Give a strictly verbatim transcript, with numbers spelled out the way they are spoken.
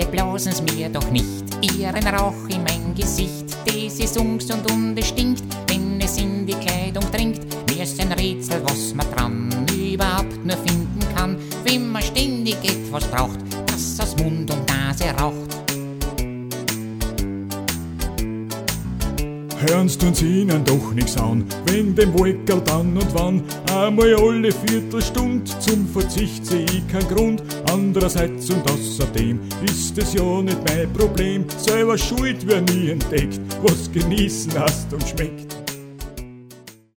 blasen's mir doch nicht ihren Rauch in mein Gesicht. Das ist ungesund und es stinkt, wenn es in die Kleidung dringt. Mir ist ein Rätsel, was man dran überhaupt nur finden kann, wenn man ständig etwas braucht, das aus Mund und Nase raucht. Hören's tun's ihnen doch nix an, wenn dem Wolkerl dann und wann einmal alle Viertelstunde zum Verzicht seh ich keinen Grund. Andererseits und außerdem ist es ja nicht mein Problem, selber schuld wer nie entdeckt, was genießen heißt und schmeckt.